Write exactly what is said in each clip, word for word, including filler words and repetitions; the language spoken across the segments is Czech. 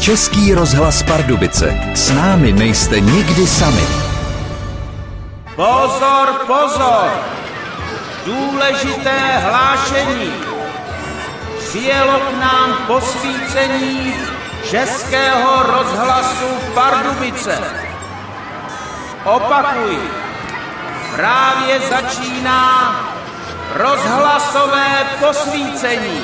Český rozhlas Pardubice. S námi nejste nikdy sami. Pozor, pozor! Důležité hlášení. Přijelo k nám posvícení Českého rozhlasu Pardubice. Opakuji, právě začíná rozhlasové posvícení.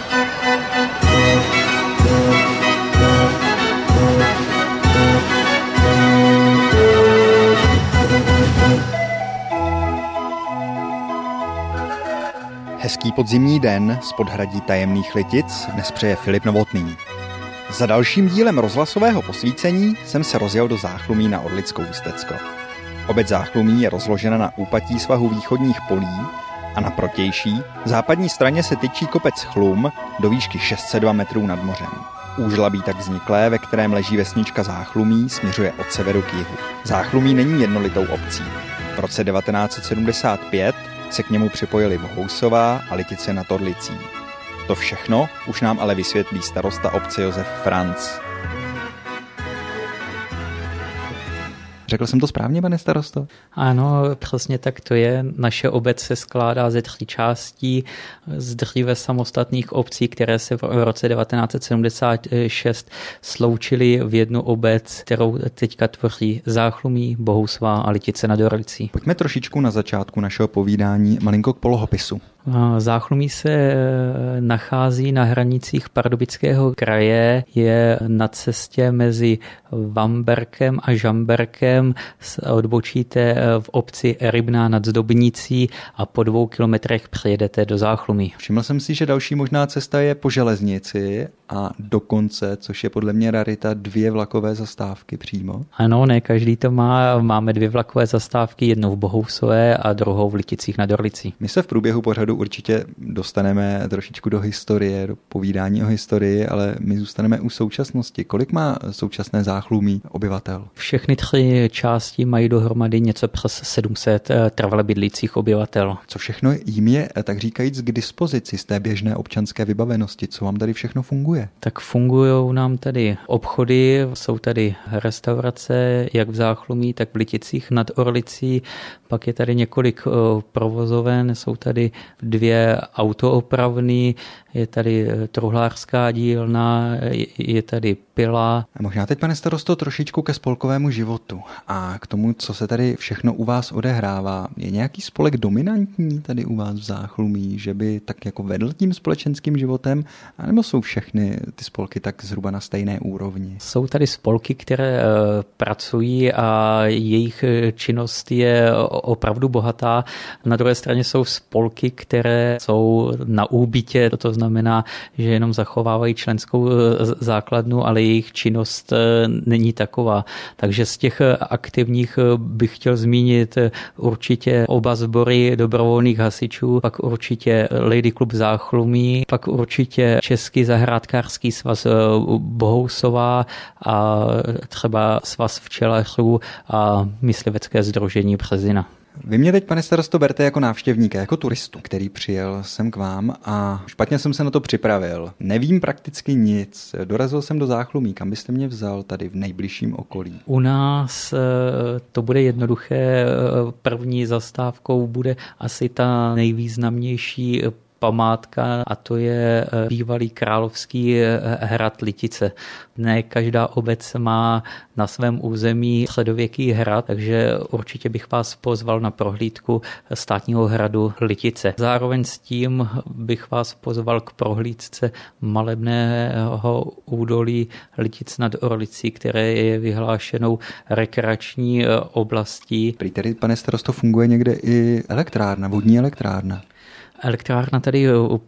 Hezký podzimní den z podhradí tajemných Litic dnes přeje Filip Novotný. Za dalším dílem rozhlasového posvícení jsem se rozjel do Záchlumí na Orlickou Ústecko. Obec Záchlumí je rozložena na úpatí svahu východních polí a na protější, západní straně se tyčí kopec Chlum do výšky šest set dva metrů nad mořem. Úžlabí tak vzniklé, ve kterém leží vesnička Záchlumí, směřuje od severu k jihu. Záchlumí není jednolitou obcí. V roce devatenáct set sedmdesát pět se k němu připojili Bohousová a Litice nad Orlicí. To všechno už nám ale vysvětlí starosta obce Josef Franc. Řekl jsem to správně, pane starosto? Ano, přesně tak to je. Naše obec se skládá ze tří částí z dříve samostatných obcí, které se v roce devatenáct set sedmdesát šest sloučily v jednu obec, kterou teďka tvoří Záchlumí, Bohousová a Litice nad Orlicí. Pojďme trošičku na začátku našeho povídání malinko k polohopisu. Záchlumí se nachází na hranicích Pardubického kraje, je na cestě mezi Vamberkem a Žamberkem, odbočíte v obci Rybná nad Zdobnicí a po dvou kilometrech přijedete do Záchlumí. Všiml jsem si, že další možná cesta je po železnici a dokonce, což je podle mě rarita, dvě vlakové zastávky přímo. Ano, ne každý to má. Máme dvě vlakové zastávky, jednou v Bohousové a druhou v Liticích nad Orlicí. My se v průběhu pořadu určitě dostaneme trošičku do historie, do povídání o historii, ale my zůstaneme u současnosti. Kolik má současné Záchlumí obyvatel? Všechny tři části mají dohromady něco přes sedm set trvale bydlících obyvatel. Co všechno jim je, tak říkajíc, k dispozici z té běžné občanské vybavenosti? Co vám tady všechno funguje? Tak fungují nám tady obchody, jsou tady restaurace, jak v Záchlumí, tak v Liticích nad Orlicí, pak je tady několik provozoven, jsou tady dvě autoopravny, je tady truhlářská dílna, je tady pila. A možná teď, pane starosto, trošičku ke spolkovému životu a k tomu, co se tady všechno u vás odehrává. Je nějaký spolek dominantní tady u vás v Záchlumí, že by tak jako vedl tím společenským životem, anebo jsou všechny ty spolky tak zhruba na stejné úrovni? Jsou tady spolky, které pracují a jejich činnost je opravdu bohatá. Na druhé straně jsou spolky, které jsou na úbytě, to znamená, že jenom zachovávají členskou základnu, ale jejich činnost není taková. Takže z těch aktivních bych chtěl zmínit určitě oba sbory dobrovolných hasičů, pak určitě Lady Klub Záchlumí, pak určitě Český zahrádkářský svaz Bohousová a třeba svaz včelařů a myslivecké sdružení Březina. Vy mě teď, pane starosto, berte jako návštěvníka, jako turistu, který přijel sem k vám a špatně jsem se na to připravil. Nevím prakticky nic. Dorazil jsem do Záchlumí. Kam byste mě vzal tady v nejbližším okolí? U nás to bude jednoduché. První zastávkou bude asi ta nejvýznamnější památka a to je bývalý královský hrad Litice. Ne každá obec má na svém území středověký hrad, takže určitě bych vás pozval na prohlídku státního hradu Litice. Zároveň s tím bych vás pozval k prohlídce malebného údolí Litic nad Orlicí, které je vyhlášenou rekreační oblastí. Prý tady, pane starosto, funguje někde i elektrárna, vodní elektrárna. Elektrárna tady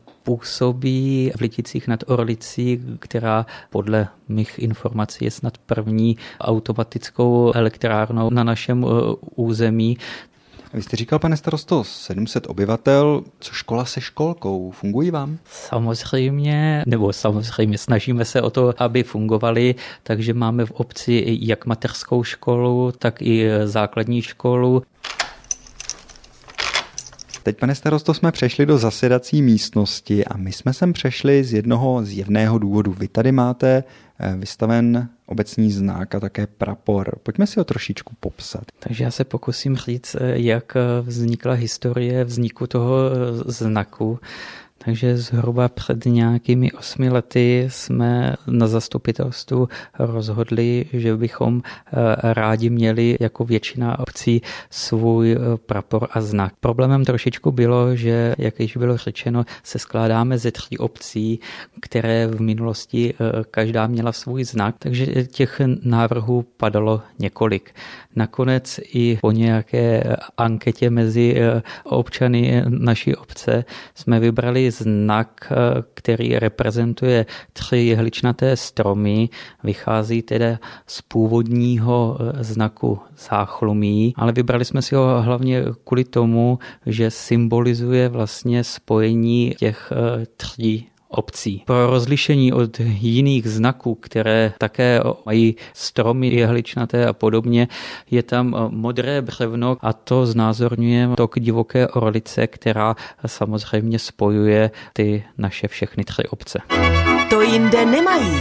působí v Liticích nad Orlicí, která podle mých informací je snad první automatickou elektrárnou na našem území. Vy jste říkal, pane starosto, sedm set obyvatel, co škola se školkou, fungují vám? Samozřejmě, nebo samozřejmě snažíme se o to, aby fungovaly, takže máme v obci jak mateřskou školu, tak i základní školu. Teď, pane starosto, jsme přešli do zasedací místnosti a my jsme sem přešli z jednoho zjevného důvodu. Vy tady máte vystaven obecní znak a také prapor. Pojďme si ho trošičku popsat. Takže já se pokusím říct, jak vznikla historie vzniku toho znaku. Takže zhruba před nějakými osmi lety jsme na zastupitelstvu rozhodli, že bychom rádi měli jako většina obcí svůj prapor a znak. Problémem trošičku bylo, že, jak již bylo řečeno, se skládáme ze tří obcí, které v minulosti každá měla svůj znak, takže těch návrhů padalo několik. Nakonec i po nějaké anketě mezi občany naší obce jsme vybrali znak, který reprezentuje tři jehličnaté stromy, vychází teda z původního znaku záchlumí, ale vybrali jsme si ho hlavně kvůli tomu, že symbolizuje vlastně spojení těch tří obcí. Pro rozlišení od jiných znaků, které také mají stromy jehličnaté a podobně, je tam modré břevno a to znázorňuje tok divoké orlice, která samozřejmě spojuje ty naše všechny tři obce. To jinde nemají.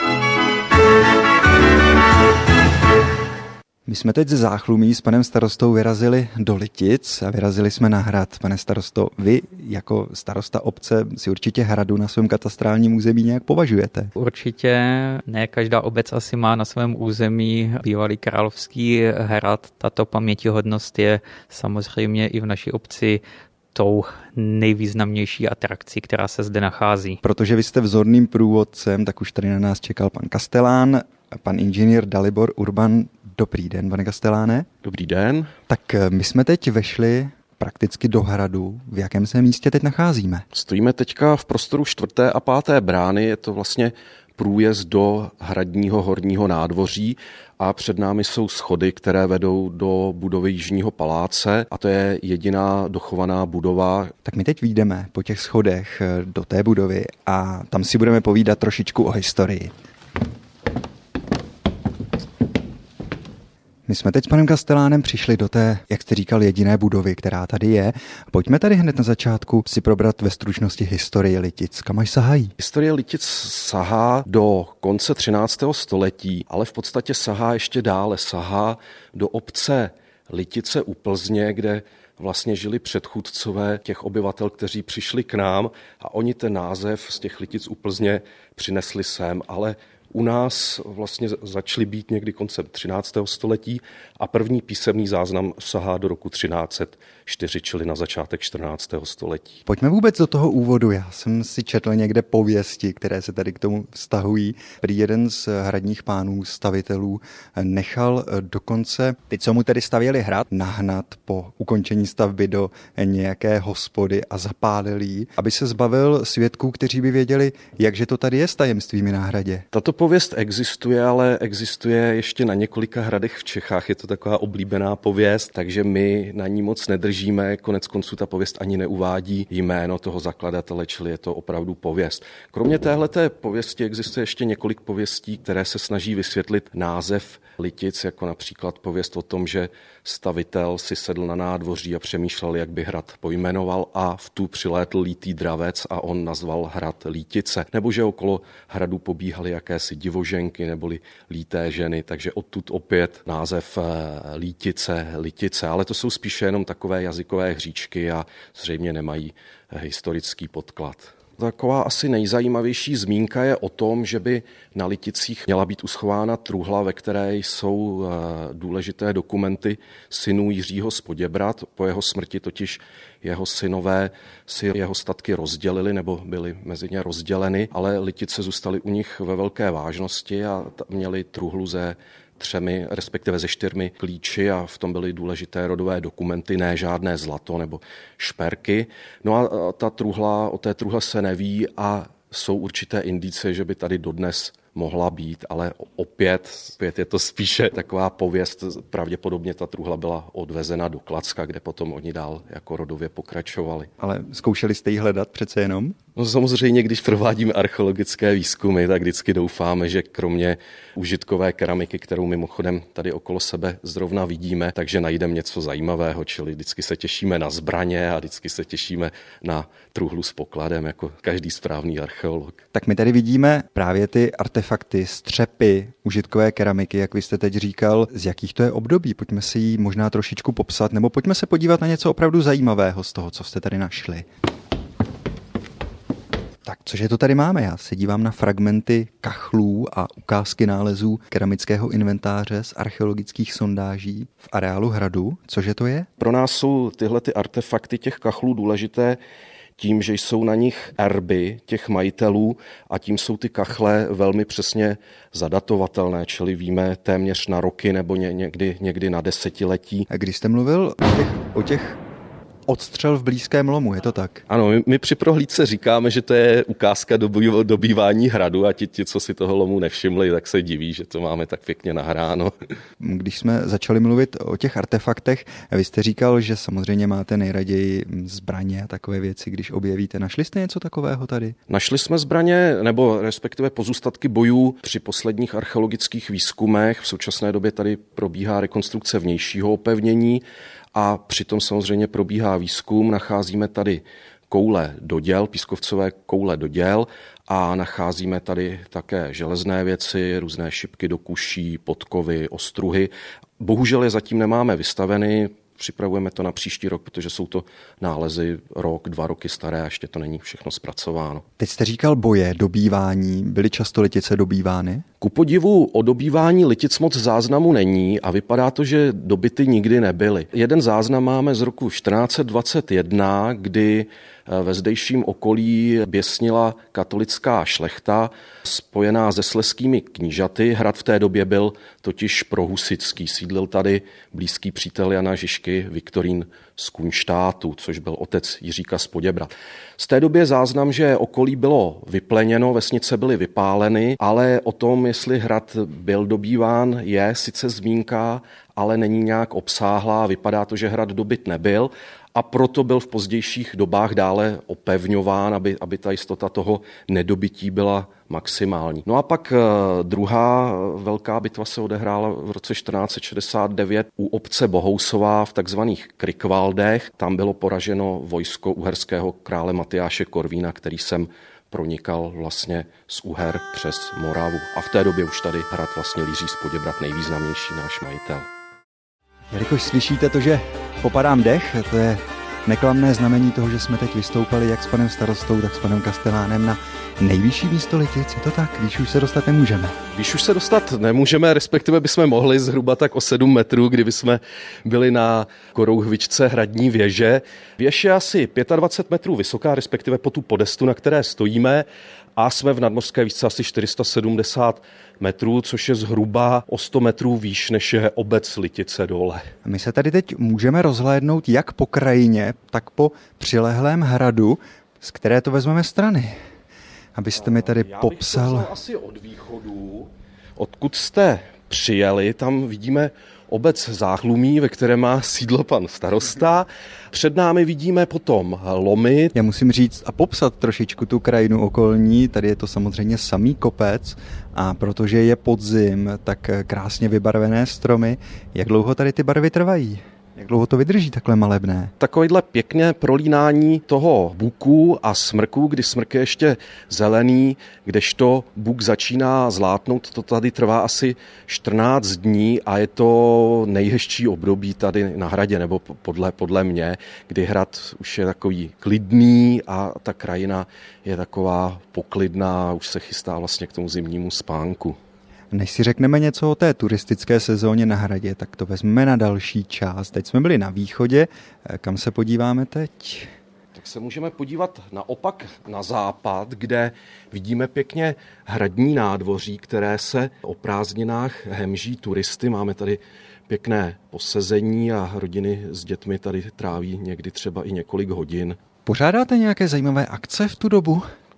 My jsme teď ze Záchlumí s panem starostou vyrazili do Litic a vyrazili jsme na hrad. Pane starosto, vy jako starosta obce si určitě hradu na svém katastrálním území nějak považujete? Určitě ne, každá obec asi má na svém území bývalý královský hrad. Tato pamětihodnost je samozřejmě i v naší obci tou nejvýznamnější atrakcí, která se zde nachází. Protože vy jste vzorným průvodcem, tak už tady na nás čekal pan Kastelán, pan inženýr Dalibor Urban. Dobrý den, pane Kasteláne. Dobrý den. Tak my jsme teď vešli prakticky do hradu. V jakém se místě teď nacházíme? Stojíme teďka v prostoru čtvrté a páté brány. Je to vlastně průjezd do hradního horního nádvoří a před námi jsou schody, které vedou do budovy Jižního paláce a to je jediná dochovaná budova. Tak my teď vyjdeme po těch schodech do té budovy a tam si budeme povídat trošičku o historii. My jsme teď s panem Kastelánem přišli do té, jak jste říkal, jediné budovy, která tady je. Pojďme tady hned na začátku si probrat ve stručnosti historii Litic. Kam až sahají? Historie Litic sahá do konce třináctého století, ale v podstatě sahá ještě dále. Sahá do obce Litice u Plzně, kde vlastně žili předchůdcové těch obyvatel, kteří přišli k nám a oni ten název z těch Litic u Plzně přinesli sem, ale u nás vlastně začaly být někdy koncem třináctého století a první písemný záznam sahá do roku třináct set čtyři, čili na začátek čtrnáctého století. Pojďme vůbec do toho úvodu. Já jsem si četl někde pověsti, které se tady k tomu vztahují. Prý jeden z hradních pánů, stavitelů, nechal dokonce ty, co mu tedy stavěli hrad, nahnat po ukončení stavby do nějaké hospody a zapálil jí, aby se zbavil svědků, kteří by věděli, jakže to tady je s tajemstvími na hradě. Tato pověst existuje, ale existuje ještě na několika hradech v Čechách. Je to taková oblíbená pověst, takže my na ní moc nedržíme. Konec konců ta pověst ani neuvádí jméno toho zakladatele, čili je to opravdu pověst. Kromě téhleté pověsti existuje ještě několik pověstí, které se snaží vysvětlit název Litic, jako například pověst o tom, že stavitel si sedl na nádvoří a přemýšlel, jak by hrad pojmenoval a v tu přilétl lítý dravec a on nazval hrad Lítice. Nebo že okolo hradu pobíhaly jakési divoženky neboli líté ženy, takže odtud opět název Lítice, Litice, ale to jsou spíše jenom takové jazykové hříčky a zřejmě nemají historický podklad. Taková asi nejzajímavější zmínka je o tom, že by na Liticích měla být uschována truhla, ve které jsou důležité dokumenty synů Jiřího z Poděbrad. Po jeho smrti totiž jeho synové si jeho statky rozdělili nebo byly mezi ně rozděleny, ale Litice zůstaly u nich ve velké vážnosti a měli truhlu ze třemi, respektive ze čtyřmi klíči a v tom byly důležité rodové dokumenty, ne žádné zlato nebo šperky. No a ta truhla, o té truhle se neví a jsou určité indicie, že by tady dodnes mohla být, ale opět, opět je to spíše taková pověst. Pravděpodobně ta truhla byla odvezena do Klacka, kde potom oni dál jako rodově pokračovali. Ale zkoušeli jste ji hledat přece jenom? No samozřejmě, když provádíme archeologické výzkumy, tak vždycky doufáme, že kromě užitkové keramiky, kterou mimochodem tady okolo sebe zrovna vidíme, takže najdeme něco zajímavého, čili vždycky se těšíme na zbraně a vždycky se těšíme na truhlu s pokladem, jako každý správný archeolog. Tak my tady vidíme právě ty artefakty, střepy, užitkové keramiky, jak vy jste teď říkal. Z jakých to je období? Pojďme si ji možná trošičku popsat, nebo pojďme se podívat na něco opravdu zajímavého z toho, co jste tady našli. Tak cože to tady máme? Já se dívám na fragmenty kachlů a ukázky nálezů keramického inventáře z archeologických sondáží v areálu hradu. Cože to je? Pro nás jsou tyhle ty artefakty těch kachlů důležité tím, že jsou na nich erby těch majitelů a tím jsou ty kachle velmi přesně zadatovatelné, čili víme téměř na roky nebo ně, někdy, někdy na desetiletí. A když jste mluvil o těch, o těch odstřel v blízkém lomu, je to tak? Ano, my, my při prohlídce říkáme, že to je ukázka dobý, dobývání hradu a ti, ti, co si toho lomu nevšimli, tak se diví, že to máme tak pěkně nahráno. Když jsme začali mluvit o těch artefaktech, vy jste říkal, že samozřejmě máte nejraději zbraně a takové věci, když objevíte. Našli jste něco takového tady? Našli jsme zbraně, nebo respektive pozůstatky bojů při posledních archeologických výzkumech. V současné době tady probíhá rekonstrukce vnějšího opevnění a přitom samozřejmě probíhá výzkum. Nacházíme tady koule do děl, pískovcové koule do děl a nacházíme tady také železné věci, různé šipky do kuší, podkovy, ostruhy. Bohužel je zatím nemáme vystaveny, připravujeme to na příští rok, protože jsou to nálezy rok, dva roky staré a ještě to není všechno zpracováno. Teď jste říkal boje, dobývání. Byly často Litice dobývány? Ku podivu o dobývání Litic moc záznamu není a vypadá to, že dobyty nikdy nebyly. Jeden záznam máme z roku čtrnáct dvacet jedna, kdy ve zdejším okolí běsnila katolická šlechta spojená se slezskými knížaty. Hrad v té době byl totiž prohusický. Sídlil tady blízký přítel Jana Žižky Viktorín z Kunštátu, což byl otec Jiříka z Poděbrad. Z té doby je záznam, že okolí bylo vypleněno, vesnice byly vypáleny, ale o tom, jestli hrad byl dobýván, je sice zmínka, ale není nějak obsáhlá. Vypadá to, že hrad dobyt nebyl. A proto byl v pozdějších dobách dále opevňován, aby, aby ta jistota toho nedobytí byla maximální. No a pak druhá velká bitva se odehrála v roce čtrnáct šedesát devět u obce Bohousová v takzvaných Krikvaldech. Tam bylo poraženo vojsko uherského krále Matyáše Korvína, který sem pronikal vlastně z Uher přes Moravu. A v té době už tady hrad vlastně Jiří z Poděbrad, nejvýznamnější náš majitel. Jelikož slyšíte to, že popadám dech, to je neklamné znamení toho, že jsme teď vystoupali jak s panem starostou, tak s panem kastelánem na nejvyšší místo Litic. Je to tak? Výš už se dostat nemůžeme. Výš už se dostat nemůžeme, respektive bychom mohli zhruba tak o sedm metrů, kdyby jsme byli na korouhvičce hradní věže. Věž je asi dvacet pět metrů vysoká, respektive po tu podestu, na které stojíme, a jsme v nadmořské výšce asi čtyři sta sedmdesát metrů, což je zhruba o sto metrů výš, než je obec Litice dole. My se tady teď můžeme rozhlédnout jak po krajině, tak po přilehlém hradu, z které to vezmeme strany. Abyste mi tady Já popsal... Já bych to asi od východu, odkud jste přijeli, tam vidíme obec Záchlumí, ve které má sídlo pan starosta. Před námi vidíme potom lomy. Já musím říct a popsat trošičku tu krajinu okolní. Tady je to samozřejmě samý kopec a protože je podzim, tak krásně vybarvené stromy. Jak dlouho tady ty barvy trvají? Jak dlouho to vydrží takhle malebné? Takovýhle pěkné prolínání toho buku a smrku, kdy smrk je ještě zelený, kdežto buk začíná zlátnout, to tady trvá asi čtrnáct dní a je to nejhezčí období tady na hradě, nebo podle, podle mě, kdy hrad už je takový klidný a ta krajina je taková poklidná, už se chystá vlastně k tomu zimnímu spánku. Než si řekneme něco o té turistické sezóně na hradě, tak to vezmeme na další část. Teď jsme byli na východě, kam se podíváme teď? Tak se můžeme podívat naopak na západ, kde vidíme pěkně hradní nádvoří, které se o prázdninách hemží turisty. Máme tady pěkné posezení a rodiny s dětmi tady tráví někdy třeba i několik hodin. Pořádáte nějaké zajímavé akce v tu dobu?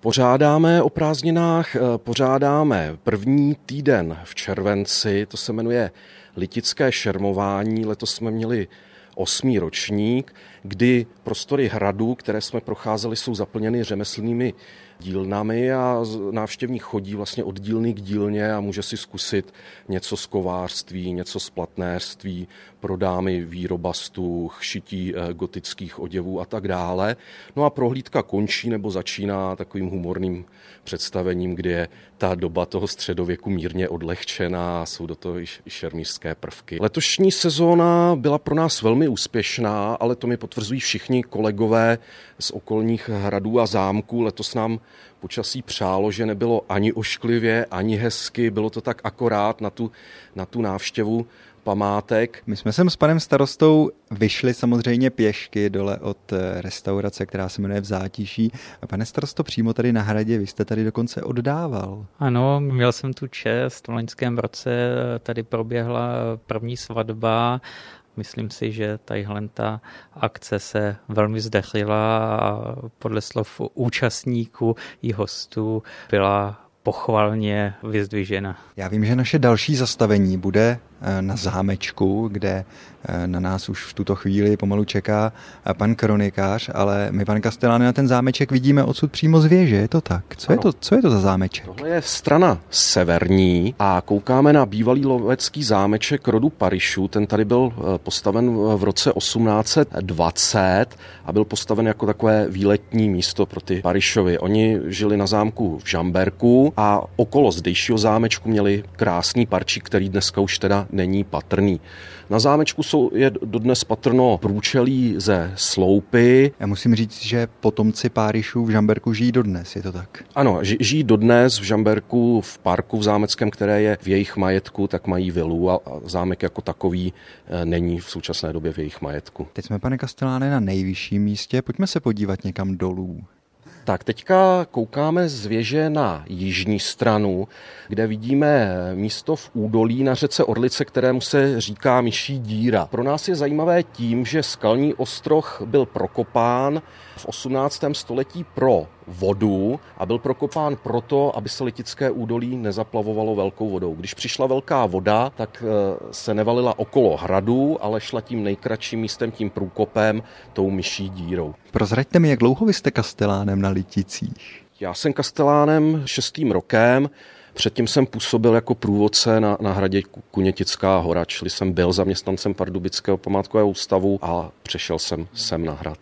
Pořádáme o prázdninách, pořádáme první týden v červenci, to se jmenuje Litické šermování, letos jsme měli osmý ročník, kdy prostory hradu, které jsme procházeli, jsou zaplněny řemeslnými dílnami a návštěvník chodí vlastně od dílny k dílně a může si zkusit něco z kovářství, něco z platnéřství, pro dámy výroba stuh, šití gotických oděvů a tak dále. No a prohlídka končí nebo začíná takovým humorným představením, kdy je ta doba toho středověku mírně odlehčená a jsou do toho i šermířské prvky. Letošní sezóna byla pro nás velmi úspěšná, ale to mi potvrzují všichni kolegové z okolních hradů a zámků. Letos nám počasí přálo, že nebylo ani ošklivě, ani hezky, bylo to tak akorát na tu, na tu návštěvu památek. My jsme sem s panem starostou vyšli samozřejmě pěšky dole od restaurace, která se jmenuje V Zátiší. A pane starosto, přímo tady na hradě, vy jste tady dokonce oddával. Ano, měl jsem tu čest. V loňském roce tady proběhla první svatba. Myslím si, že tadyhle ta akce se velmi zdařila a podle slov účastníků i hostů byla pochvalně vyzdvižena. Já vím, že naše další zastavení bude na zámečku, kde na nás už v tuto chvíli pomalu čeká pan kronikář, ale my, pan Castellane, na ten zámeček vidíme odsud přímo z věže, je to tak? Co je to, co je to za zámeček? Tohle je strana severní a koukáme na bývalý lovecký zámeček rodu Parišů. Ten tady byl postaven v roce osmnáct set dvacet a byl postaven jako takové výletní místo pro ty Parišovi. Oni žili na zámku v Žamberku a okolo zdejšího zámečku měli krásný parčík, který dneska už teda není patrný. Na zámečku jsou, je dodnes patrno průčelí ze sloupy. Já musím říct, že potomci Párišů v Žamberku žijí dodnes, je to tak? Ano, žijí dodnes v Žamberku, v parku v zámeckém, které je v jejich majetku, tak mají vilu a zámek jako takový není v současné době v jejich majetku. Teď jsme, pane Castellane, na nejvyšším místě, pojďme se podívat někam dolů. Tak teďka koukáme z věže na jižní stranu, kde vidíme místo v údolí na řece Orlice, kterému se říká Myší díra. Pro nás je zajímavé tím, že skalní ostroh byl prokopán v osmnáctém století pro vodu a byl prokopán proto, aby se Litické údolí nezaplavovalo velkou vodou. Když přišla velká voda, tak se nevalila okolo hradu, ale šla tím nejkratším místem, tím průkopem, tou Myší dírou. Prozraďte mi, jak dlouho vy jste kastelánem na Liticích? Já jsem kastelánem šestým rokem. Předtím jsem působil jako průvodce na, na hradě Kunětická hora, čili jsem byl zaměstnancem Pardubického památkového ústavu a přešel jsem sem na hrad.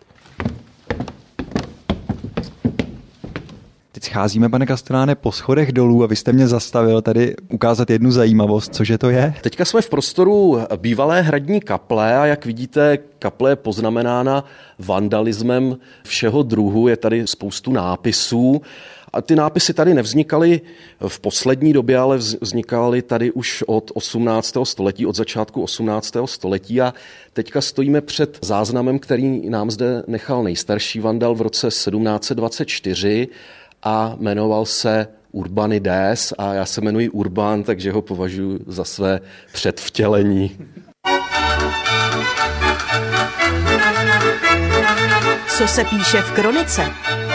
Teď scházíme, pane Castellane, po schodech dolů a vy jste mě zastavil tady ukázat jednu zajímavost. Cože to je? Teďka jsme v prostoru bývalé hradní kaple a jak vidíte, kaple je poznamenána vandalismem všeho druhu. Je tady spoustu nápisů. A ty nápisy tady nevznikaly v poslední době, ale vznikaly tady už od osmnáctého století, od začátku osmnáctého století a teďka stojíme před záznamem, který nám zde nechal nejstarší vandal v roce sedmnáct set dvacet čtyři a jmenoval se Urbanides a já se jmenuji Urban, takže ho považuji za své předvtělení. Co se píše v kronice?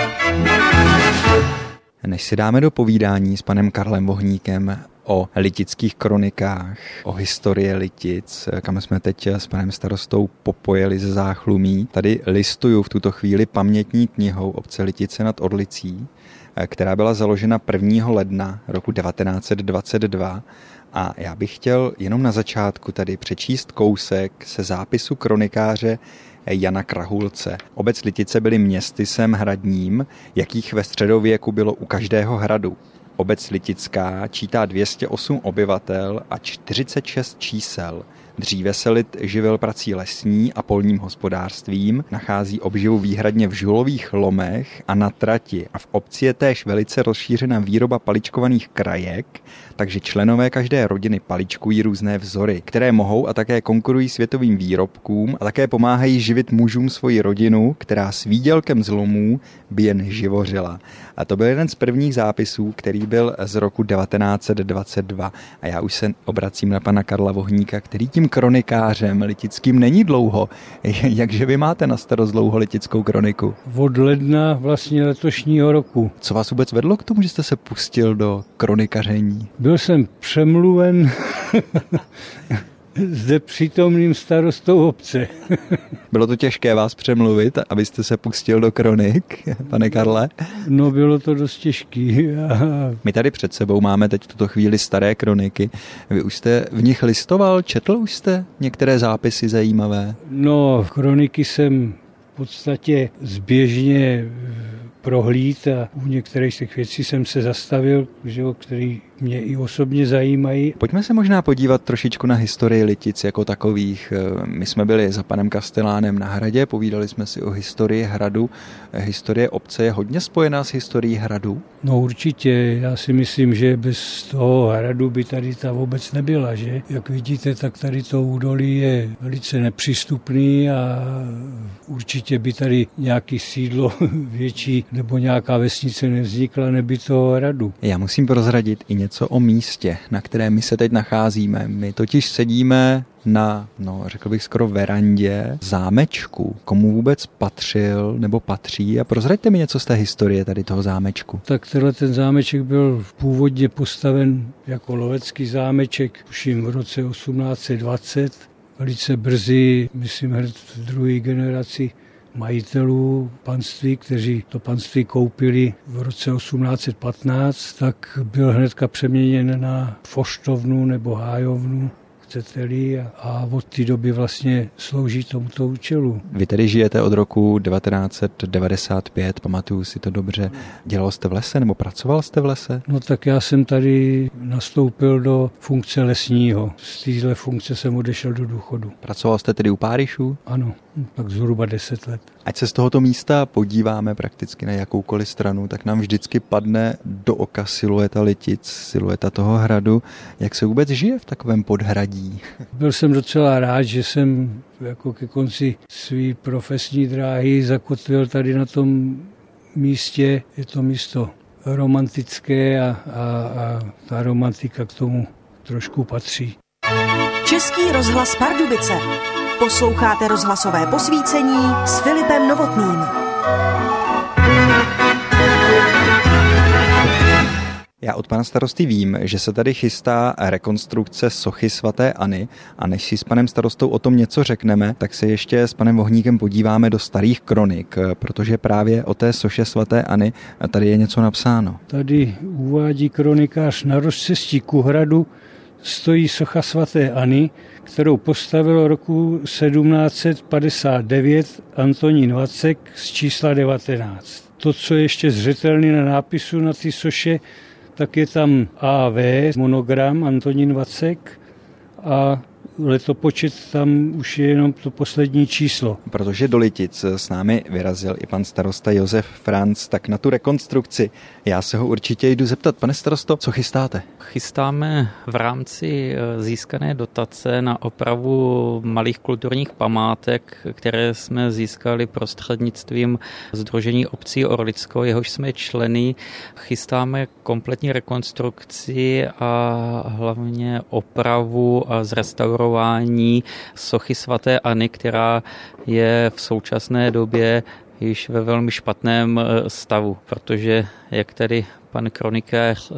Než si dáme do povídání s panem Karlem Vohníkem o litických kronikách, o historii Litic, kam jsme teď s panem starostou popojeli ze Záchlumí. Tady listuju v tuto chvíli pamětní knihou obce Litice nad Orlicí, která byla založena prvního ledna roku devatenáct set dvacet dva. A já bych chtěl jenom na začátku tady přečíst kousek se zápisu kronikáře Jana Krahulce. Obec Litice byly městysem hradním, jakých ve středověku bylo u každého hradu. Obec Litická čítá dvě stě osm obyvatel a čtyřicet šest čísel. Dříve se lid živil prací lesní a polním hospodářstvím, nachází obživu výhradně v žulových lomech a na trati a v obci je též velice rozšířena výroba paličkovaných krajek, takže členové každé rodiny paličkují různé vzory, které mohou a také konkurují světovým výrobkům a také pomáhají živit mužům svoji rodinu, která s výdělkem z lomů by jen živořila. A to byl jeden z prvních zápisů, který byl z roku devatenáct set dvacet dva. A já už se obracím na pana Karla Vohníka, který tím starým kronikářem litickým není dlouho. Jakže vy máte na starost dlouho litickou kroniku? Od ledna vlastně letošního roku. Co vás vůbec vedlo k tomu, že jste se pustil do kronikaření? Byl jsem přemluven zde přítomným starostou obce. Bylo to těžké vás přemluvit, abyste se pustil do kronik, pane Karle? No, bylo to dost těžký. My tady před sebou máme teď v tuto chvíli staré kroniky. Vy už jste v nich listoval? Četl už jste některé zápisy zajímavé? No, kroniky jsem v podstatě zběžně prohlíd a u některých těch věcí jsem se zastavil, že jo, který mě i osobně zajímají. Pojďme se možná podívat trošičku na historii Litic jako takových. My jsme byli za panem Kastelánem na hradě, povídali jsme si o historii hradu. Historie obce je hodně spojená s historií hradu? No určitě, já si myslím, že bez toho hradu by tady ta obec nebyla, že? Jak vidíte, tak tady to údolí je velice nepřístupný a určitě by tady nějaký sídlo větší nebo nějaká vesnice nevznikla, neby toho hradu. Já musím prozradit i něco o místě, na kterém my se teď nacházíme. My totiž sedíme na, no, řekl bych skoro verandě zámečku. Komu vůbec patřil nebo patří? A prozraďte mi něco z té historie tady toho zámečku. Tak tenhle ten zámeček byl původně postaven jako lovecký zámeček, tuším v roce osmnáct set dvacet. Velice brzy, myslím hned v druhé generaci majitelů panství, kteří to panství koupili v roce osmnáct set patnáct, tak byl hnedka přeměněn na foštovnu nebo hájovnu, chcete-li, a od té doby vlastně slouží tomuto účelu. Vy tedy žijete od roku devatenáct set devadesát pět, pamatuju si to dobře. Dělal jste v lese nebo pracoval jste v lese? No tak já jsem tady nastoupil do funkce lesního. Z téhle funkce jsem odešel do důchodu. Pracoval jste tedy u Páryšů? Ano, tak zhruba deset let. Ať se z tohoto místa podíváme prakticky na jakoukoliv stranu, tak nám vždycky padne do oka silueta Litic, silueta toho hradu. Jak se vůbec žije v takovém podhradí? Byl jsem docela rád, že jsem jako ke konci své profesní dráhy zakotvil tady na tom místě. Je to místo romantické a, a, a ta romantika k tomu trošku patří. Český rozhlas Pardubice. Posloucháte rozhlasové posvícení s Filipem Novotným. Já od pana starosty vím, že se tady chystá rekonstrukce sochy svaté Anny, a než si s panem starostou o tom něco řekneme, tak se ještě s panem Vohníkem podíváme do starých kronik, protože právě o té soše svaté Anny tady je něco napsáno. Tady uvádí kronikář: na rozcestí ku hradu stojí socha svaté Anny, kterou postavil roku sedmnáct set padesát devět Antonín Vacek z čísla devatenáct. To, co je ještě zřetelné na nápisu na té soše, tak je tam A V, monogram Antonín Vacek, a letopočet tam už je jenom to poslední číslo. Protože do Litic s námi vyrazil i pan starosta Josef Franc, tak na tu rekonstrukci já se ho určitě jdu zeptat. Pane starosto, co chystáte? Chystáme v rámci získané dotace na opravu malých kulturních památek, které jsme získali prostřednictvím Sdružení obcí Orlicko, jehož jsme členy. Chystáme kompletní rekonstrukci a hlavně opravu a zrestaurování sochy svaté Anny, která je v současné době již ve velmi špatném stavu, protože, jak tady pan kronikář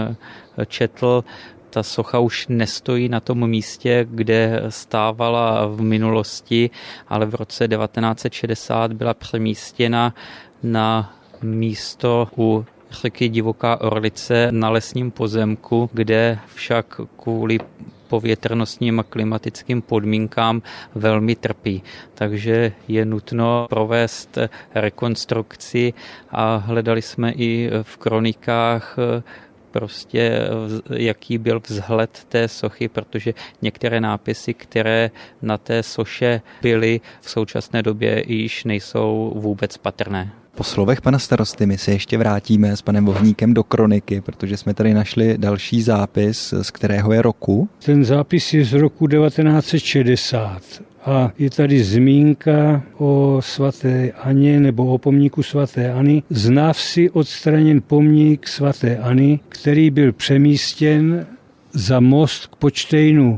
četl, ta socha už nestojí na tom místě, kde stávala v minulosti, ale v roce devatenáct set šedesát byla přemístěna na místo u řeky Divoká Orlice na lesním pozemku, kde však kvůli povětrnostním a klimatickým podmínkám velmi trpí. Takže je nutno provést rekonstrukci a hledali jsme i v kronikách prostě, jaký byl vzhled té sochy, protože některé nápisy, které na té soše byly, v současné době již nejsou vůbec patrné. Po slovech pana starosty my se ještě vrátíme s panem Vohníkem do kroniky, protože jsme tady našli další zápis, z kterého je roku. Ten zápis je z roku devatenáct set šedesát a je tady zmínka o svaté Anně nebo o pomníku svaté Anny. Z návsi odstraněn pomník svaté Anny, který byl přemístěn za most k počtejnu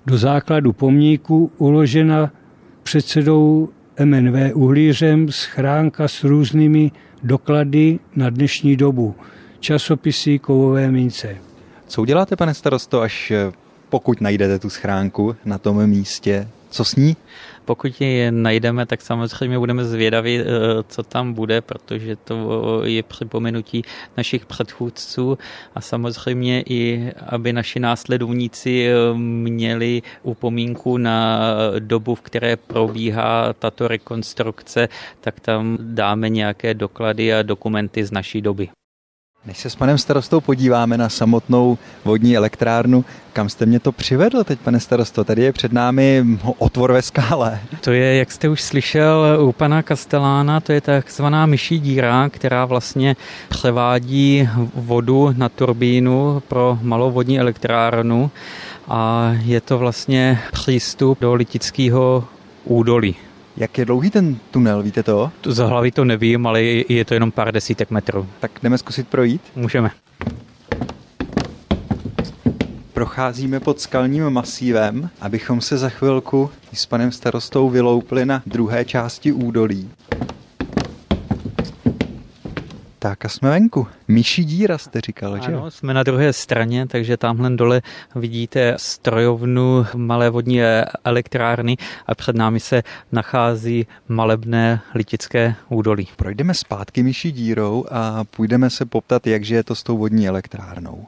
do základu pomníku uložena předsedou M N V Uhlířem schránka s různými doklady na dnešní dobu, časopisy, kovové mince. Co uděláte, pane starosto, až pokud najdete tu schránku na tom místě? Co s ní? Pokud ji najdeme, tak samozřejmě budeme zvědaví, co tam bude, protože to je připomenutí našich předchůdců a samozřejmě i, aby naši následovníci měli upomínku na dobu, v které probíhá tato rekonstrukce, tak tam dáme nějaké doklady a dokumenty z naší doby. Než se s panem starostou podíváme na samotnou vodní elektrárnu, kam jste mě to přivedl teď, pane starosto? Tady je před námi otvor ve skále. To je, jak jste už slyšel u pana Kastelána, to je takzvaná myší díra, která vlastně převádí vodu na turbínu pro malou vodní elektrárnu a je to vlastně přístup do Litického údolí. Jak je dlouhý ten tunel, víte to? Za hlavy to nevím, ale je to jenom pár desítek metrů. Tak jdeme zkusit projít? Můžeme. Procházíme pod skalním masívem, abychom se za chvilku s panem starostou vyloupli na druhé části údolí. Tak a jsme venku. Myší díra jste říkal, že? Ano, jsme na druhé straně, takže tamhle dole vidíte strojovnu malé vodní elektrárny a před námi se nachází malebné Litické údolí. Projdeme zpátky myší dírou a půjdeme se poptat, jakže je to s tou vodní elektrárnou.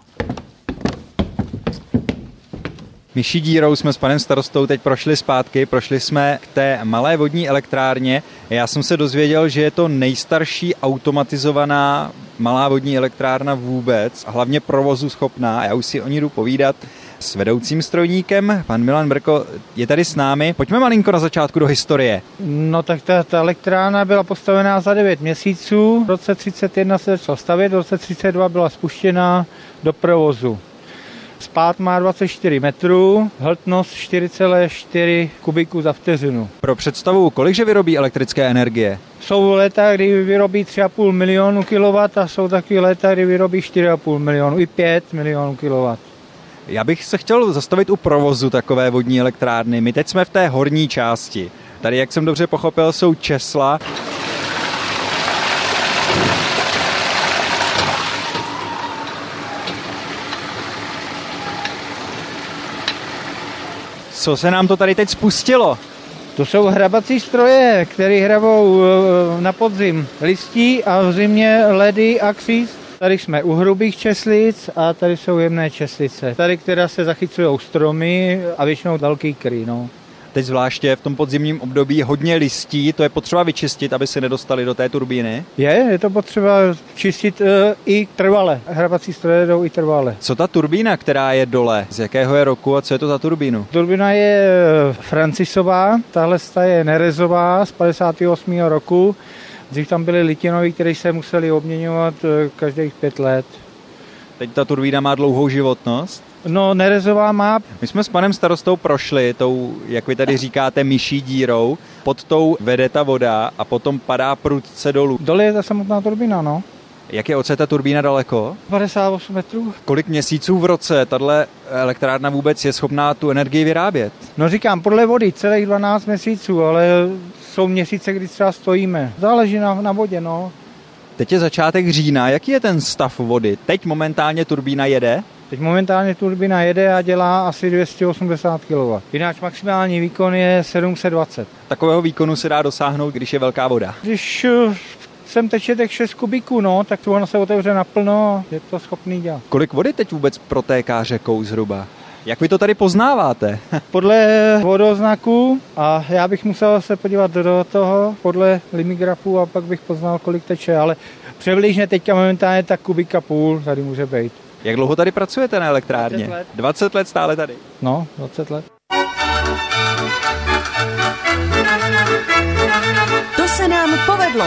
Myší dírou jsme s panem starostou teď prošli zpátky, prošli jsme k té malé vodní elektrárně. Já jsem se dozvěděl, že je to nejstarší automatizovaná malá vodní elektrárna vůbec a hlavně provozu schopná. Já už si o ní jdu povídat s vedoucím strojníkem. Pan Milan Brko je tady s námi. Pojďme malinko na začátku do historie. No tak ta, ta elektrárna byla postavená za devět měsíců. V roce třicet jedna se začala stavět, v roce třicet dva byla spuštěna do provozu. Spád má dvacet čtyři metrů, hmotnost čtyři celé čtyři kubíků za vteřinu. Pro představu, kolikže vyrobí elektrické energie? Jsou léta, kdy vyrobí tři a půl milionu kilowatt a jsou taky léta, kdy vyrobí čtyři a půl milionu, i pět milionů kilowatt. Já bych se chtěl zastavit u provozu takové vodní elektrárny. My teď jsme v té horní části. Tady, jak jsem dobře pochopil, jsou česla. Co se nám to tady teď spustilo? To jsou hrabací stroje, které hrabou na podzim listí a v zimě ledy a kříz. Tady jsme u hrubých česlic a tady jsou jemné česlice. Tady, která se zachycují stromy a většinou velký kryj. No. Teď zvláště v tom podzimním období hodně listí, to je potřeba vyčistit, aby se nedostali do té turbíny. Je, je to potřeba čistit e, i trvale. Hrabací stroje jdou i trvale. Co ta turbína, která je dole? Z jakého je roku a co je to za turbínu? Turbína je Francisová, tahle je Nerezová z padesátého osmého roku. Dřív tam byly litinový, které se museli obměňovat každých pět let. Teď ta turbína má dlouhou životnost? No, Nerezová má. My jsme s panem starostou prošli tou, jak vy tady říkáte, myší dírou. Pod tou vede ta voda a potom padá prudce dolů. Dole je ta samotná turbína, no. Jak je od ta turbína daleko? padesát osm metrů. Kolik měsíců v roce tahle elektrárna vůbec je schopná tu energii vyrábět? No říkám, podle vody celých dvanáct měsíců, ale jsou měsíce, kdy třeba stojíme. Záleží na, na vodě, no. Teď je začátek října. Jaký je ten stav vody? Teď momentálně turbína jede? Teď momentálně turbína jede a dělá asi dvě stě osmdesát kilowattů. Jináč maximální výkon je sedm set dvacet. Takového výkonu se dá dosáhnout, když je velká voda. Když sem teče tak šest kubíků, no, tak to ono se otevře naplno, je to schopný dělat. Kolik vody teď vůbec protéká řekou zhruba? Jak vy to tady poznáváte? Podle vodoznaku a já bych musel se podívat do toho podle limigrafu a pak bych poznal, kolik teče, ale přibližně teďka momentálně tak kubíka půl tady může být. Jak dlouho tady pracujete na elektrárně? dvacet let. dvacet let stále tady? No, dvacet let. To se nám povedlo.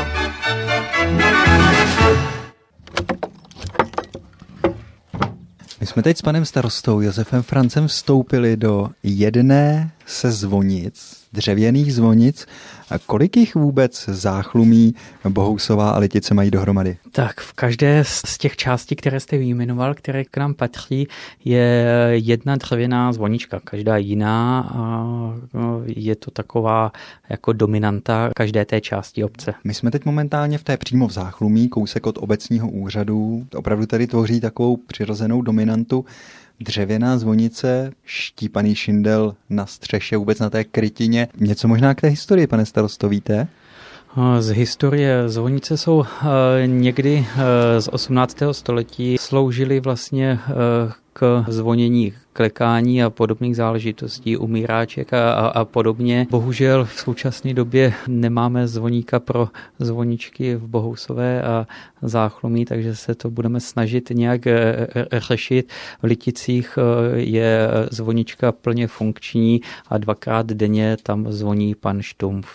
My jsme teď s panem starostou Josefem Francem vstoupili do jedné se zvonic, dřevěných zvonic. A kolik jich vůbec záchlumí Bohousová a Litice mají dohromady? Tak v každé z těch částí, které jste vyjmenoval, které k nám patří, je jedna dřevěná zvonička, každá jiná a je to taková jako dominanta každé té části obce. My jsme teď momentálně v té přímo v Záchlumí, kousek od obecního úřadu. Opravdu tady tvoří takovou přirozenou dominantu. Dřevěná zvonice, štípaný šindel na střeše, vůbec na té krytině. Něco možná k té historii, pane starosto, víte? Z historie zvonice jsou někdy z osmnáctého století, sloužily vlastně k zvonění klekání a podobných záležitostí, umíráček a, a, a podobně. Bohužel v současné době nemáme zvoníka pro zvoničky v Bohousové a Záchlumí, takže se to budeme snažit nějak řešit. V Liticích je zvonička plně funkční a dvakrát denně tam zvoní pan Štumf.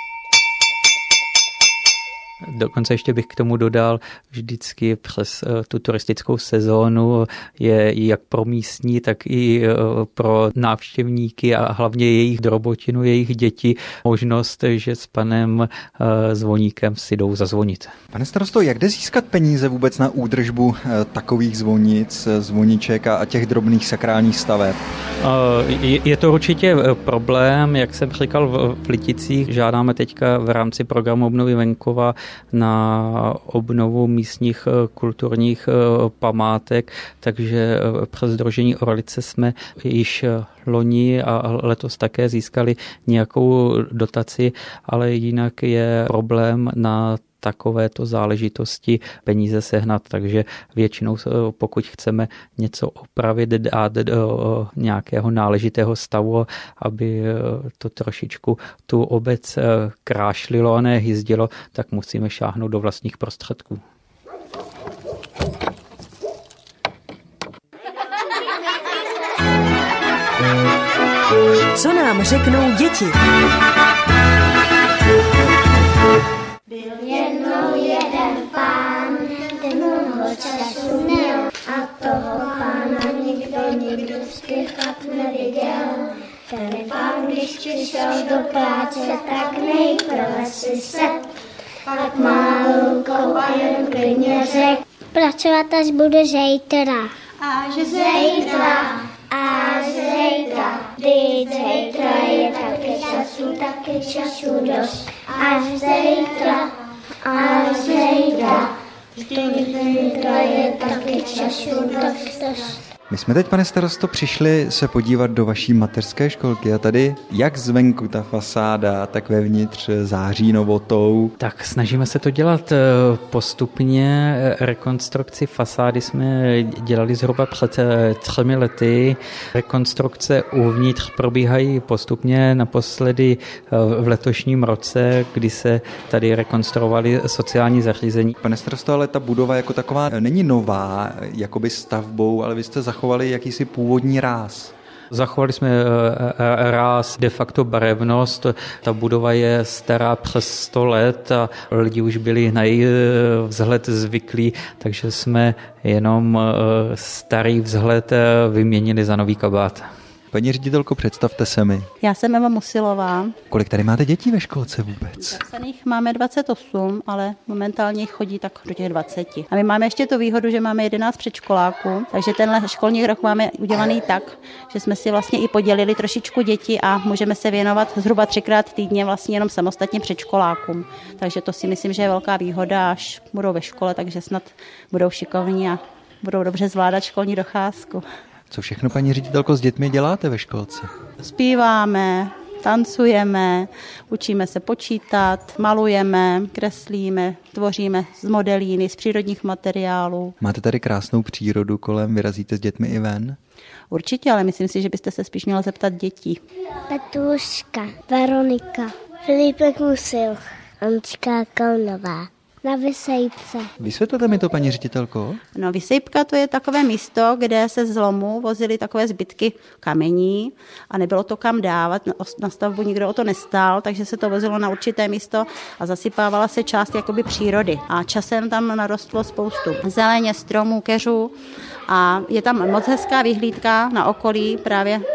Dokonce ještě bych k tomu dodal, vždycky přes tu turistickou sezónu je jak pro místní, tak i pro návštěvníky a hlavně jejich drobotinu, jejich děti možnost, že s panem zvoníkem si jdou zazvonit. Pane starosto, jak jde získat peníze vůbec na údržbu takových zvonic, zvoniček a těch drobných sakrálních staveb? Je to určitě problém, jak jsem říkal v Liticích, žádáme teďka v rámci programu obnovy venkova na obnovu místních kulturních památek, takže přes Sdružení Orlice jsme již loni a letos také získali nějakou dotaci, ale jinak je problém na takovéto záležitosti peníze sehnat, takže většinou pokud chceme něco opravit, dát do nějakého náležitého stavu, aby to trošičku tu obec krášlilo a ne hyzdilo, tak musíme šáhnout do vlastních prostředků. Co nám řeknou děti? Byl jednou jeden pán, ten mnoho času měl a toho pána nikdo nikdo spěchat neviděl. Ten pán, když přišel do práce, tak nejprve si sedl, pak málou rukou a jen klidně řekl: pracovat až bude zítra. Až zítra, až zítra, vždyť zítra je taky času, taky času dost. Až zítra, až zítra, vždyť zítra je taky času dost. My jsme teď, pane starosto, přišli se podívat do vaší mateřské školky a tady jak zvenku ta fasáda, tak vevnitř září novotou. Tak snažíme se to dělat postupně. Rekonstrukci fasády jsme dělali zhruba před třemi lety. Rekonstrukce uvnitř probíhají postupně, naposledy v letošním roce, kdy se tady rekonstruovaly sociální zařízení. Pane starosto, ale ta budova jako taková není nová, jakoby stavbou, ale vy jste zachovali jakýsi původní ráz. Zachovali jsme ráz, de facto barevnost. Ta budova je stará přes sto let a lidi už byli na její vzhled zvyklí, takže jsme jenom starý vzhled vyměnili za nový kabát. Paní ředitelko, představte se mi. Já jsem Eva Musilová. Kolik tady máte dětí ve školce vůbec? Zapsaných máme dvacet osm, ale momentálně chodí tak do těch dvacet. A my máme ještě tu výhodu, že máme jedenáct předškoláků, takže tenhle školní rok máme udělaný tak, že jsme si vlastně i podělili trošičku děti a můžeme se věnovat zhruba třikrát týdně vlastně jenom samostatně předškolákům. Takže to si myslím, že je velká výhoda, až budou ve škole, takže snad budou šikovní a budou dobře zvládat školní docházku. Co všechno, paní ředitelko, s dětmi děláte ve školce? Zpíváme, tancujeme, učíme se počítat, malujeme, kreslíme, tvoříme z modelíny, z přírodních materiálů. Máte tady krásnou přírodu kolem, vyrazíte s dětmi i ven? Určitě, ale myslím si, že byste se spíš měla zeptat dětí. Petruška, Veronika, Filipek Musil, Ančka Kalnová. Na Vysejpce. Vysvětlete mi to, paní ředitelko? No, Vysejpka to je takové místo, kde se z lomu vozily takové zbytky kamení a nebylo to kam dávat, na stavbu nikdo o to nestál, takže se to vozilo na určité místo a zasypávala se část jakoby přírody. A časem tam narostlo spoustu zeleně, stromů, keřů a je tam moc hezká vyhlídka na okolí právě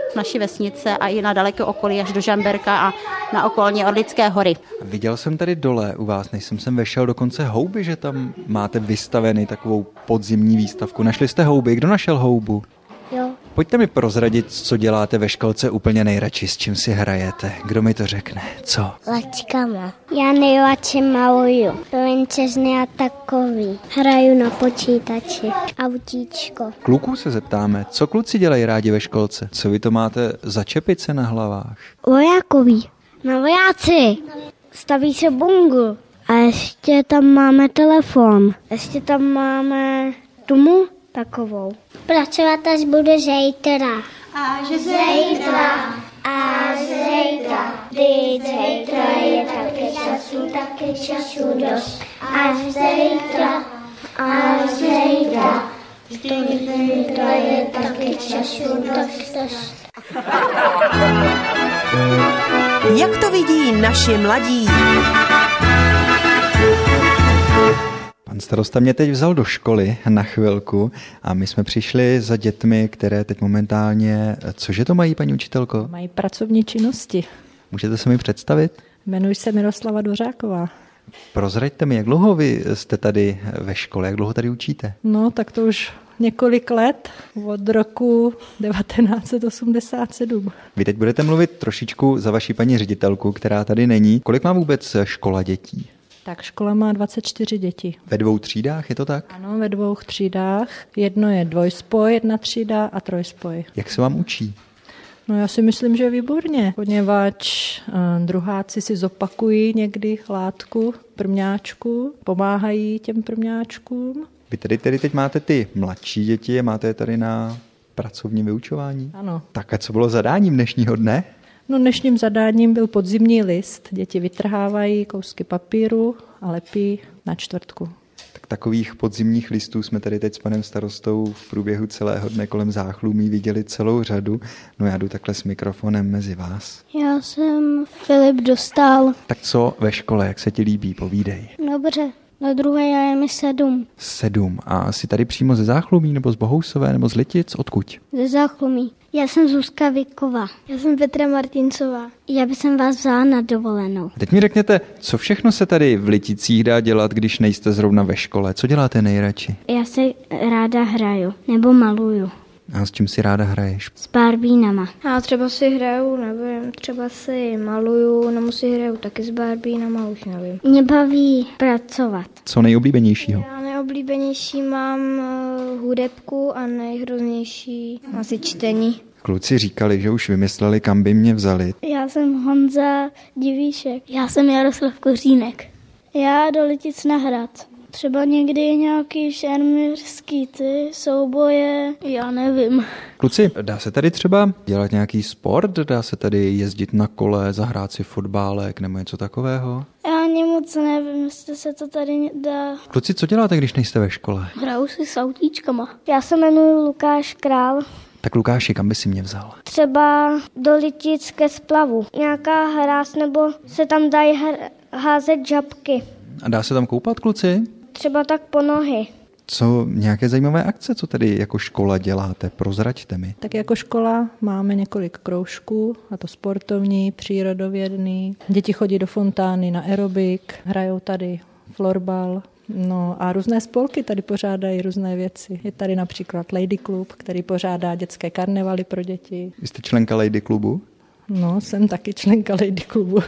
naší vesnice a i na daleké okolí až do Žamberka a na okolní Orlické hory. Viděl jsem tady dole u vás, než jsem sem vešel, dokonce houby, že tam máte vystavený takovou podzimní výstavku. Našli jste houby? Kdo našel houbu? Jo. Pojďte mi prozradit, co děláte ve školce úplně nejradši, s čím si hrajete. Kdo mi to řekne? Co? Lačkama. Já nejradši maluju. Princezny a takový. Hraju na počítači. Autíčko. Kluků se zeptáme, co kluci dělají rádi ve školce? Co vy to máte za čepice na hlavách? Vojákový. Na vojáci. Staví se bungu. A ještě tam máme telefon. Ještě tam máme tumu takovou. Pracovat až bude zítra. Až zítra. Až zítra. Vždyť zítra je taky času, taky času dost. Až zítra. Až zítra. Vždyť zítra je taky času dost. dost. Jak to vidí naši mladí? Pan starosta mě teď vzal do školy na chvilku a my jsme přišli za dětmi, které teď momentálně... Cože to mají, paní učitelko? Mají pracovní činnosti. Můžete se mi představit? Jmenuji se Miroslava Dvořáková. Prozraďte mi, jak dlouho vy jste tady ve škole, jak dlouho tady učíte? No, tak to už několik let, od roku devatenáct set osmdesát sedm. Vy teď budete mluvit trošičku za vaši paní ředitelku, která tady není. Kolik má vůbec škola dětí? Tak škola má dvacet čtyři dětí. Ve dvou třídách, je to tak? Ano, ve dvou třídách. Jedno je dvojspoj, jedna třída a trojspoj. Jak se vám učí? No já si myslím, že výborně, poněvadž uh, druháci si zopakují někdy látku prvňáčku, pomáhají těm prvňáčkům. Vy tedy, tedy teď máte ty mladší děti, máte je tady na pracovním vyučování? Ano. Tak a co bylo zadáním dnešního dne? No dnešním zadáním byl podzimní list. Děti vytrhávají kousky papíru a lepí na čtvrtku. Tak takových podzimních listů jsme tady teď s panem starostou v průběhu celého dne kolem Záchlumí viděli celou řadu. No já jdu takhle s mikrofonem mezi vás. Já jsem Filip dostal. Tak co ve škole, jak se ti líbí, povídej. Dobře, na druhé je mi sedm. Sedm. A jsi tady přímo ze Záchlumí, nebo z Bohousové, nebo z Litic? Odkud? Ze Záchlumí. Já jsem Zuzka Viková. Já jsem Petra Martincová. Já bych vás vzala na dovolenou. Teď mi řekněte, co všechno se tady v Liticích dá dělat, když nejste zrovna ve škole? Co děláte nejradši? Já se ráda hraju, nebo maluju. A s čím si ráda hraješ? S barbínama. Já třeba si hraju, nevím, třeba si maluju, nebo si hraju taky s barbínama, už nevím. Mě baví pracovat. Co nejoblíbenějšího? Já nejoblíbenější mám uh, hudebku a nejhroznější asi čtení. Kluci říkali, že už vymysleli, kam by mě vzali. Já jsem Honza Divíšek. Já jsem Jaroslav Kořínek. Já do Litic na hrad. Třeba někdy nějaký šermířský ty souboje, já nevím. Kluci, dá se tady třeba dělat nějaký sport? Dá se tady jezdit na kole, zahrát si fotbálek nebo něco takového? Já ani moc nevím, jestli se to tady dá. Kluci, co děláte, když nejste ve škole? Hraju si s autíčkama. Já se jmenuji Lukáš Král. Tak Lukáši, kam by si mě vzal? Třeba do Litic ke splavu. Nějaká hráz, nebo se tam dají házet žabky. A dá se tam koupat, kluci? Třeba tak po nohy. Co, nějaké zajímavé akce, co tady jako škola děláte? Prozraďte mi. Tak jako škola máme několik kroužků, a to sportovní, přírodovědný. Děti chodí do fontány na aerobik, hrajou tady florbal. No a různé spolky tady pořádají různé věci. Je tady například Lady Club, který pořádá dětské karnevaly pro děti. Vy jste členka Lady Clubu? No, jsem taky členka Lady Clubu.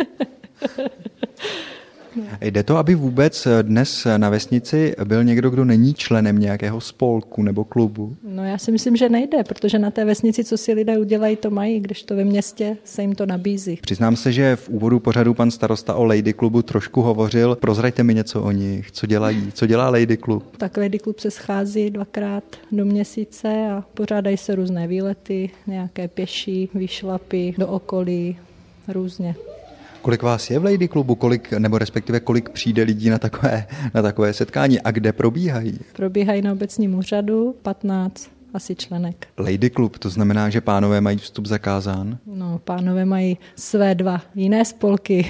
Jde to, aby vůbec dnes na vesnici byl někdo, kdo není členem nějakého spolku nebo klubu? No já si myslím, že nejde, protože na té vesnici, co si lidé udělají, to mají, když to ve městě se jim to nabízí. Přiznám se, že v úvodu pořadu pan starosta o Lady Clubu trošku hovořil. Prozraďte mi něco o nich, co dělají, co dělá Lady Club? Tak Lady Club se schází dvakrát do měsíce a pořádají se různé výlety, nějaké pěší, výšlapy do okolí, různě. Kolik vás je v Lady Clubu, kolik, nebo respektive kolik přijde lidí na takové, na takové setkání a kde probíhají? Probíhají na obecním úřadu patnáct asi členek. Lady Club, to znamená, že pánové mají vstup zakázán? No, pánové mají své dva jiné spolky.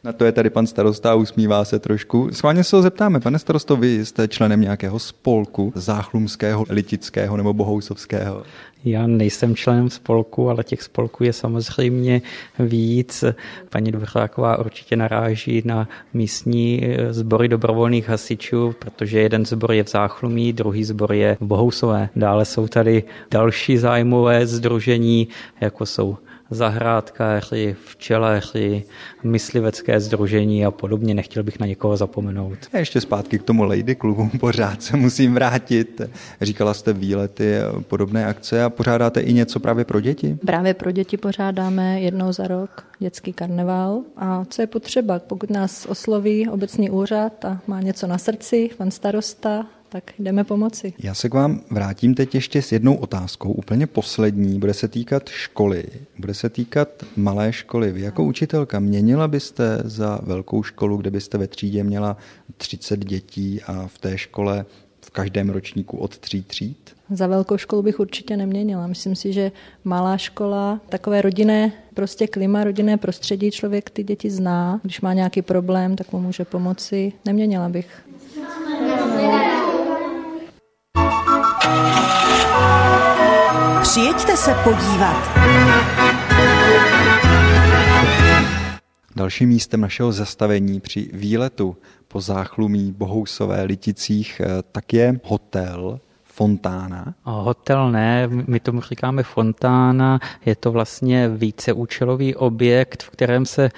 Na to je tady pan starosta a usmívá se trošku. Schválně se ho zeptáme, pane starosto, vy jste členem nějakého spolku záchlumského, litického nebo bohousovského? Já nejsem členem spolku, ale těch spolků je samozřejmě víc. Paní Dvořáková určitě naráží na místní sbory dobrovolných hasičů, protože jeden sbor je v Záchlumí, druhý sbor je v Bohousové. Dále jsou tady další zájmové sdružení, jako jsou zahrádkáři, včelaři, myslivecké sdružení a podobně. Nechtěl bych na někoho zapomenout. A ještě zpátky k tomu Lady klubu, pořád se musím vrátit. Říkala jste výlety, podobné akce a pořádáte i něco právě pro děti? Právě pro děti pořádáme jednou za rok dětský karneval. A co je potřeba, pokud nás osloví obecní úřad a má něco na srdci, pan starosta, tak jdeme pomoci. Já se k vám vrátím teď ještě s jednou otázkou, úplně poslední. Bude se týkat školy, bude se týkat malé školy. Vy jako učitelka měnila byste za velkou školu, kde byste ve třídě měla třicet dětí a v té škole v každém ročníku od tří tříd? Za velkou školu bych určitě neměnila. Myslím si, že malá škola, takové rodinné prostě klima, rodinné prostředí, člověk ty děti zná. Když má nějaký problém, tak mu může pomoci. Neměnila bych. Přijeďte se podívat. Dalším místem našeho zastavení při výletu po Záchlumí, Bohousové, Liticích tak je hotel Fontána. Hotel ne, my tomu říkáme Fontána, je to vlastně víceúčelový objekt, v kterém se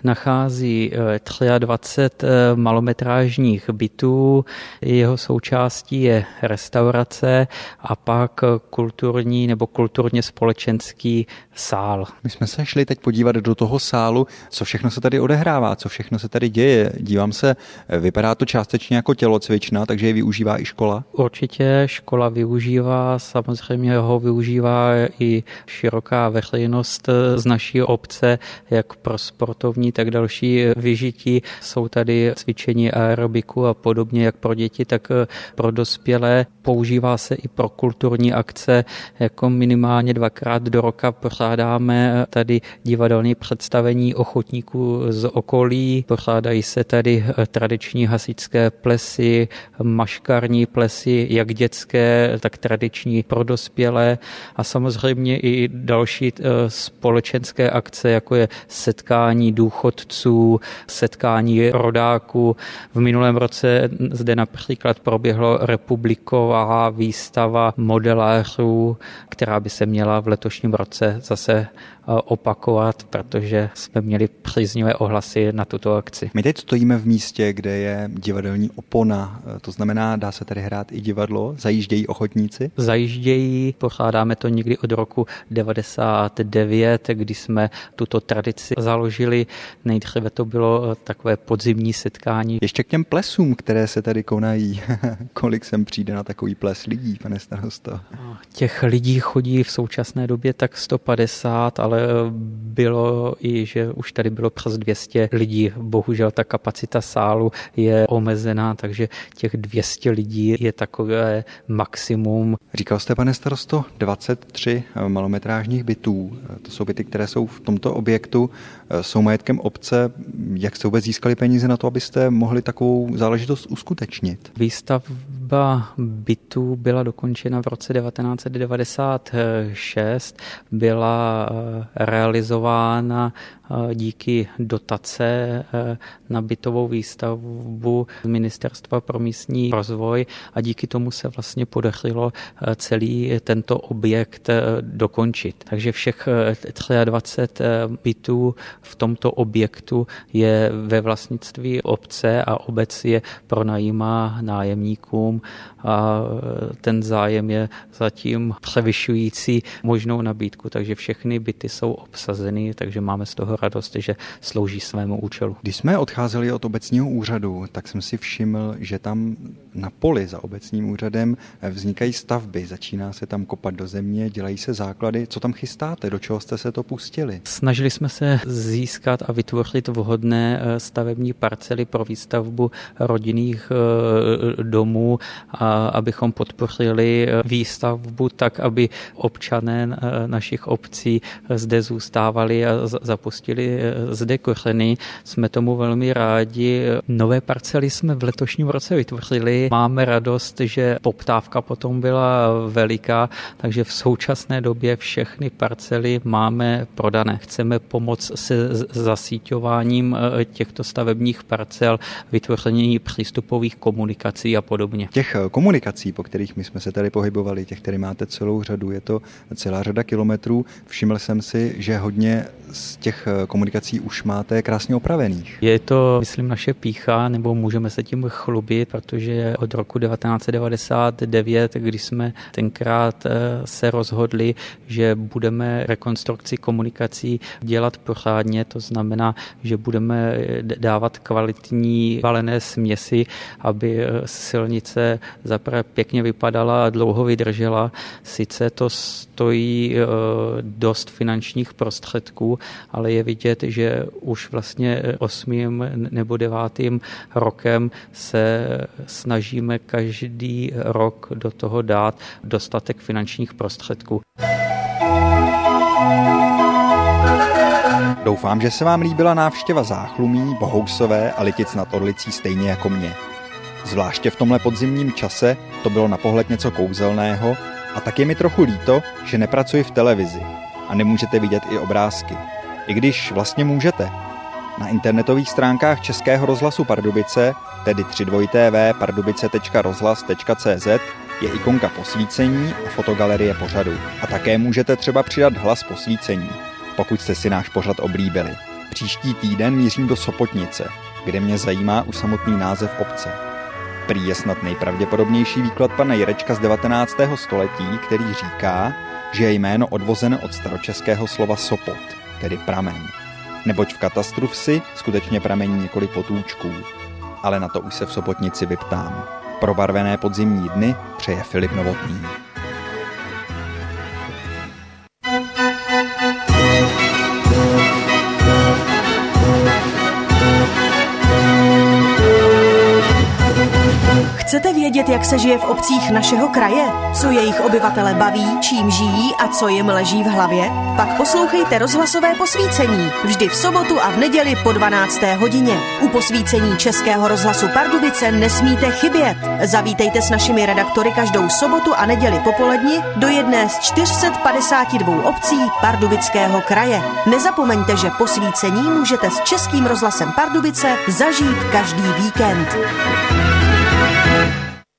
nachází dvacet tři malometrážních bytů, jeho součástí je restaurace a pak kulturní nebo kulturně společenský sál. My jsme se šli teď podívat do toho sálu, co všechno se tady odehrává, co všechno se tady děje. Dívám se, vypadá to částečně jako tělocvična, takže je využívá i škola? Určitě škola využívá, samozřejmě ho využívá i široká veřejnost z naší obce, jak pro sportovní, tak další vyžití. Jsou tady cvičení aerobiku a podobně, jak pro děti, tak pro dospělé. Používá se i pro kulturní akce, jako minimálně dvakrát do roka pořádáme tady divadelní představení ochotníků z okolí. Pořádají se tady tradiční hasičské plesy, maškarní plesy, jak dětské, tak tradiční pro dospělé a samozřejmě i další společenské akce, jako je setkání důchodců, setkání rodáků. V minulém roce zde například proběhlo republiková výstava modelářů, která by se měla v letošním roce zase opakovat, protože jsme měli příznivé ohlasy na tuto akci. My teď stojíme v místě, kde je divadelní opona, to znamená, dá se tady hrát i divadlo, zajíždějí ochotníci? Zajíždějí, pořádáme to někdy od roku devadesát devět, kdy jsme tuto tradici založili. Nejdříve to bylo takové podzimní setkání. Ještě k těm plesům, které se tady konají. Kolik sem přijde na takový ples lidí, pane starosto? Těch lidí chodí v současné době tak sto padesát, ale bylo i, že už tady bylo přes dvě stě lidí. Bohužel ta kapacita sálu je omezená, takže těch dvě stě lidí je takové maximum. Říkal jste, pane starosto, dvacet tři malometrážních bytů. To jsou byty, které jsou v tomto objektu, jsou majetkem obce. Jak jste vůbec získali peníze na to, abyste mohli takovou záležitost uskutečnit? Výstavba bytů byla dokončena v roce devatenáct set devadesát šest. Byla realizována díky dotace na bytovou výstavbu z Ministerstva pro místní rozvoj a díky tomu se vlastně podařilo celý tento objekt dokončit. Takže všech dvacet tři bytů v tomto objektu je ve vlastnictví obce a obec je pronajímá nájemníkům a ten zájem je zatím převyšující možnou nabídku, takže všechny byty jsou obsazeny, takže máme z toho radost, že slouží svému účelu. Když jsme odcházeli od obecního úřadu, tak jsem si všiml, že tam na poli za obecním úřadem vznikají stavby, začíná se tam kopat do země, dělají se základy. Co tam chystáte? Do čeho jste se to pustili? Snažili jsme se získat a vytvořit vhodné stavební parcely pro výstavbu rodinných domů, a abychom podpořili výstavbu tak, aby občané našich obcí zde zůstávali a zapustili pustili zde kořeny. Jsme tomu velmi rádi. Nové parcely jsme v letošním roce vytvořili. Máme radost, že poptávka potom byla veliká, takže v současné době všechny parcely máme prodané. Chceme pomoct se zasíťováním těchto stavebních parcel, vytvoření přístupových komunikací a podobně. Těch komunikací, po kterých my jsme se tady pohybovali, těch, které máte celou řadu, je to celá řada kilometrů. Všiml jsem si, že hodně z těch komunikací už máte krásně opravených. Je to, myslím, naše pýcha, nebo můžeme se tím chlubit, protože od roku devatenáct set devadesát devět, kdy jsme tenkrát se rozhodli, že budeme rekonstrukci komunikací dělat pořádně, to znamená, že budeme dávat kvalitní valené směsi, aby silnice zaprvé pěkně vypadala a dlouho vydržela. Sice to stojí dost finančních prostředků, ale je vidět, že už vlastně osmým nebo devátým rokem se snažíme každý rok do toho dát dostatek finančních prostředků. Doufám, že se vám líbila návštěva Záchlumí, Bohousové a Litic nad Orlicí stejně jako mě. Zvláště v tomhle podzimním čase to bylo na pohled něco kouzelného a tak je mi trochu líto, že nepracuji v televizi a nemůžete vidět i obrázky. I když vlastně můžete. Na internetových stránkách Českého rozhlasu Pardubice, tedy tři w w w tečka pardubice tečka rozhlas tečka c z, je ikonka posvícení a fotogalerie pořadu. A také můžete třeba přidat hlas posvícení, pokud jste si náš pořad oblíbili. Příští týden mířím do Sopotnice, kde mě zajímá už samotný název obce. Prý je snad nejpravděpodobnější výklad pana Jirečka z devatenáctého století, který říká, že je jméno odvozeno od staročeského slova sopot, tedy pramen. Neboť v katastru vsi skutečně pramení několik potůčků. Ale na to už se v Sopotnici vyptám. Probarvené podzimní dny přeje Filip Novotný. Chcete vědět, jak se žije v obcích našeho kraje? Co jejich obyvatele baví, čím žijí a co jim leží v hlavě? Pak poslouchejte rozhlasové posvícení. Vždy v sobotu a v neděli po dvanácté hodině. U posvícení Českého rozhlasu Pardubice nesmíte chybět. Zavítejte s našimi redaktory každou sobotu a neděli popoledni do jedné z čtyři sta padesát dva obcí Pardubického kraje. Nezapomeňte, že posvícení můžete s Českým rozhlasem Pardubice zažít každý víkend.